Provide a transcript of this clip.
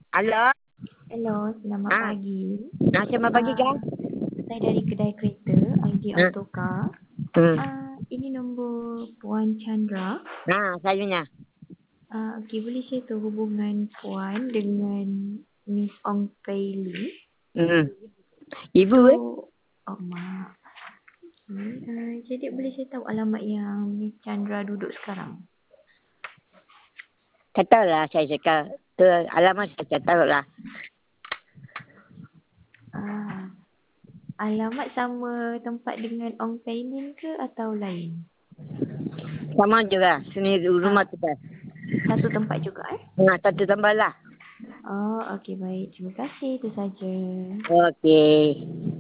Halo. Hello, selamat Ah, pagi. selamat pagi kan? Saya dari kedai kereta ID Ah, Autocar. hmm. Ini nombor Puan Chandra. Sayanya. Okey, boleh saya tahu hubungan Puan dengan Miss Ong Pei Lee? Hmm. Ibu So, eh? mak. Jadi boleh saya tahu alamat yang Miss Chandra duduk sekarang? Tak tahulah saya cakap. Tu alamat saya tak tahulah. Alamat sama tempat dengan Ong Pei Lee ke atau lain? Sama juga. Sini rumah kita. Satu tempat juga Satu tambah lah. Okey baik. Terima kasih, itu saja. Okey.